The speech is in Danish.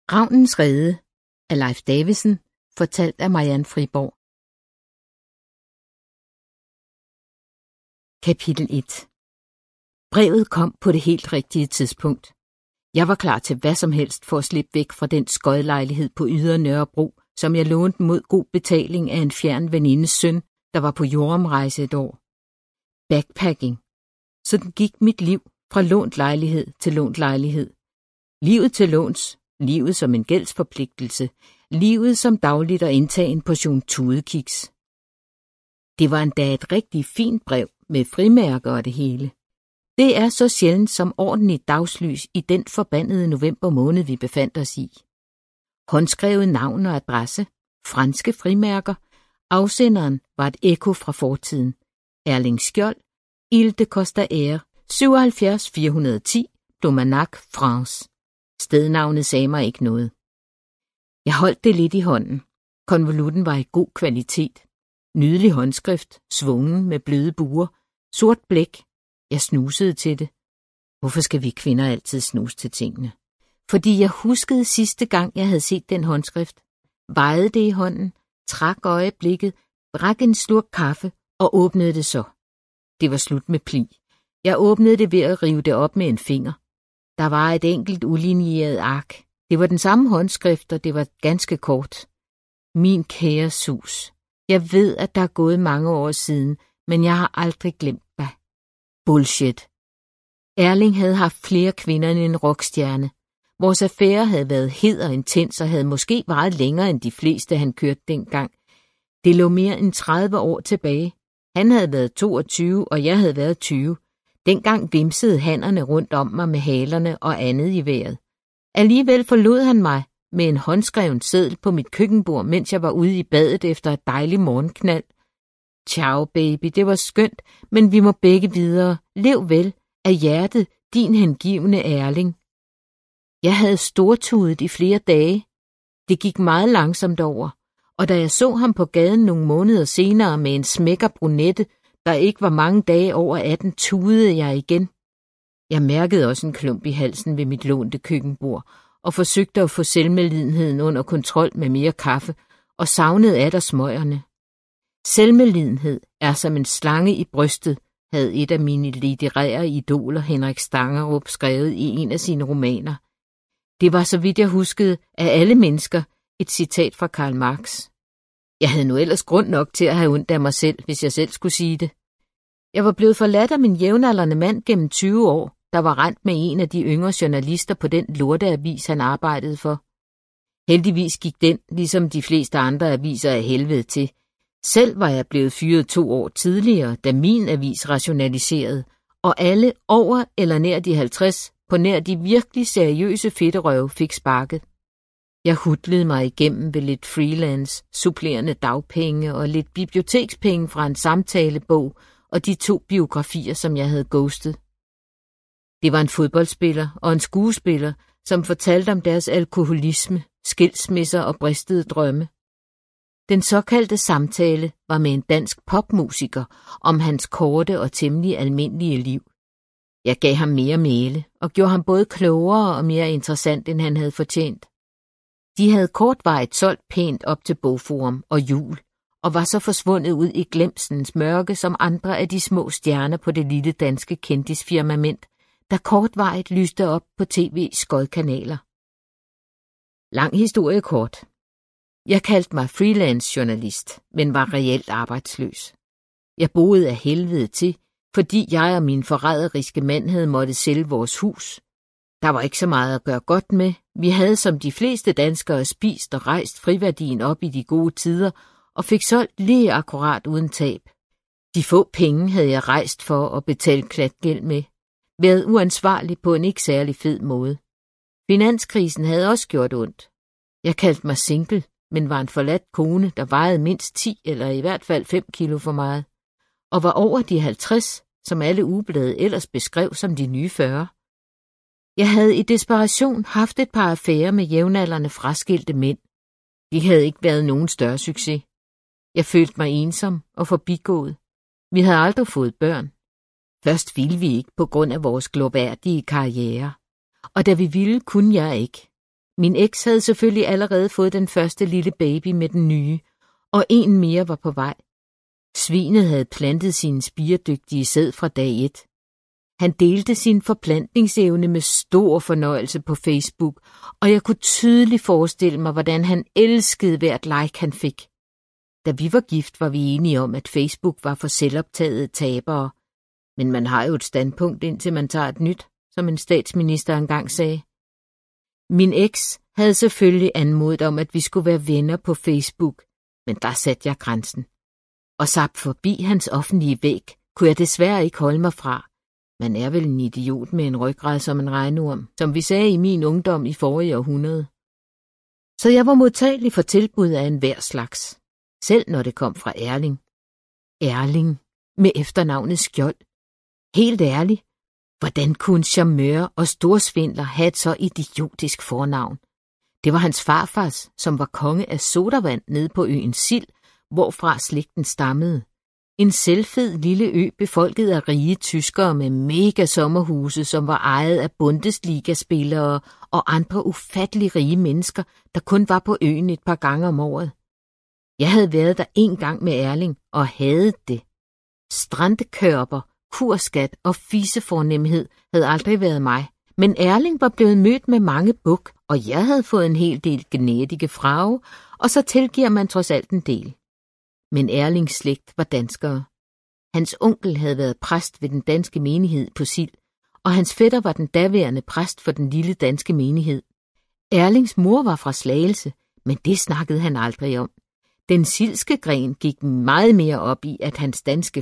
Ravnens Rede af Leif Davidsen, fortalt af Marianne Friborg. Kapitel 1. Brevet kom på det helt rigtige tidspunkt. Jeg var klar til hvad som helst for at slippe væk fra den skodlejlighed på Ydre Nørrebro, som jeg lånte mod god betaling af en fjern venindes søn, der var på jordomrejse et år. Backpacking. Sådan gik mit liv fra lånt lejlighed til lånt lejlighed. Livet til låns, livet som en gældsforpligtelse, livet som dagligt at indtage en portion tudekiks. Det var endda et rigtig fint brev med frimærker og det hele. Det er så sjældent som ordentligt dagslys i den forbandede november måned, vi befandt os i. Håndskrevet navn og adresse, franske frimærker, afsenderen var et ekko fra fortiden. Erling Skjold, Ile de Costaere, 77 410, Domanac, France. Stednavnet sagde mig ikke noget. Jeg holdt det lidt i hånden. Konvolutten var i god kvalitet. Nydelig håndskrift, svungen med bløde buer, sort blæk. Jeg snusede til det. Hvorfor skal vi kvinder altid snuse til tingene? Fordi jeg huskede sidste gang, jeg havde set den håndskrift. Vejede det i hånden, trak øjeblikket, drak en slurk kaffe og åbnede det så. Det var slut med pli. Jeg åbnede det ved at rive det op med en finger. Der var et enkelt ulinjeret ark. Det var den samme håndskrift, og det var ganske kort. Min kære Sus, jeg ved, at der er gået mange år siden, men jeg har aldrig glemt dig. Bullshit. Erling havde haft flere kvinder end en rockstjerne. Vores affære havde været hed og intens og havde måske varet længere end de fleste, han kørte dengang. Det lå mere end 30 år tilbage. Han havde været 22, og jeg havde været 20. Dengang vimsede hannerne rundt om mig med halerne og andet i vejret. Alligevel forlod han mig med en håndskreven seddel på mit køkkenbord, mens jeg var ude i badet efter et dejligt morgenknald. Ciao, baby, det var skønt, men vi må begge videre. Lev vel af hjertet, din hengivne Erling. Jeg havde stortudet i flere dage. Det gik meget langsomt over, og da jeg så ham på gaden nogle måneder senere med en smækker brunette, der ikke var mange dage over 18, tudede jeg igen. Jeg mærkede også en klump i halsen ved mit lånte køkkenbord, og forsøgte at få selvmedlidenheden under kontrol med mere kaffe, og savnede atter smøgerne. Selvmedlidenhed er som en slange i brystet, havde et af mine litterære idoler, Henrik Stangerup, skrevet i en af sine romaner. Det var, så vidt jeg huskede, af alle mennesker, et citat fra Karl Marx. Jeg havde nu ellers grund nok til at have ondt af mig selv, hvis jeg selv skulle sige det. Jeg var blevet forladt af min jævnaldrende mand gennem 20 år, der var rendt med en af de yngre journalister på den lorteavis, han arbejdede for. Heldigvis gik den, ligesom de fleste andre aviser, af helvede til. Selv var jeg blevet fyret 2 år tidligere, da min avis rationaliserede, og alle over eller nær de 50, på nær de virkelig seriøse fedterøve, fik sparket. Jeg hudlede mig igennem ved lidt freelance, supplerende dagpenge og lidt bibliotekspenge fra en samtalebog og de 2 biografier, som jeg havde ghostet. Det var en fodboldspiller og en skuespiller, som fortalte om deres alkoholisme, skilsmisser og bristede drømme. Den såkaldte samtale var med en dansk popmusiker om hans korte og temmelig almindelige liv. Jeg gav ham mere mæle og gjorde ham både klogere og mere interessant, end han havde fortjent. De havde kortvarigt solgt pænt op til Bogforum og Jul, og var så forsvundet ud i glemselens mørke som andre af de små stjerner på det lille danske kendisfirmament, der kortvarigt lyste op på tv-skodkanaler. Lang historie kort. Jeg kaldte mig freelance-journalist, men var reelt arbejdsløs. Jeg boede af helvede til, fordi jeg og min forræderiske mand havde måttet sælge vores hus. Der var ikke så meget at gøre godt med. Vi havde som de fleste danskere spist og rejst friværdien op i de gode tider, og fik solgt lige akkurat uden tab. De få penge havde jeg rejst for at betale klatgæld med, været uansvarlig på en ikke særlig fed måde. Finanskrisen havde også gjort ondt. Jeg kaldte mig single, men var en forladt kone, der vejede mindst 10 eller i hvert fald 5 kilo for meget, og var over de 50, som alle ugeblade ellers beskrev som de nye 40. Jeg havde i desperation haft et par affærer med jævnaldrende fraskilte mænd. De havde ikke været nogen større succes. Jeg følte mig ensom og forbigået. Vi havde aldrig fået børn. Først ville vi ikke på grund af vores glorværdige karriere. Og da vi ville, kunne jeg ikke. Min eks havde selvfølgelig allerede fået den første lille baby med den nye, og en mere var på vej. Svinet havde plantet sin spiredygtige sæd fra dag 1. Han delte sin forplantningsevne med stor fornøjelse på Facebook, og jeg kunne tydeligt forestille mig, hvordan han elskede hvert like, han fik. Da vi var gift, var vi enige om, at Facebook var for selvoptagede tabere. Men man har jo et standpunkt, indtil man tager et nyt, som en statsminister engang sagde. Min eks havde selvfølgelig anmodet om, at vi skulle være venner på Facebook, men der satte jeg grænsen. Og sap forbi hans offentlige væg kunne jeg desværre ikke holde mig fra. Man er vel en idiot med en ryggrad som en regnorm, som vi sagde i min ungdom i forrige århundrede. Så jeg var modtagelig for tilbud af enhver slags, selv når det kom fra Erling. Erling med efternavnet Skjold. Helt ærligt, hvordan kunne en charmeur og storsvindler have et så idiotisk fornavn? Det var hans farfars, som var konge af sodavand nede på øen Sild, hvorfra slægten stammede. En selvfed lille ø befolket af rige tyskere med mega sommerhuse, som var ejet af Bundesliga-spillere og andre ufattelig rige mennesker, der kun var på øen et par gange om året. Jeg havde været der en gang med Erling og havde det. Strandekørper, kurskat og fisefornemhed havde aldrig været mig, men Erling var blevet mødt med mange buk, og jeg havde fået en hel del genetiske frage, og så tilgiver man trods alt en del. Men Erlings slægt var danskere. Hans onkel havde været præst ved den danske menighed på Sild, og hans fætter var den daværende præst for den lille danske menighed. Erlings mor var fra Slagelse, men det snakkede han aldrig om. Den sildske gren gik meget mere op i, at hans danske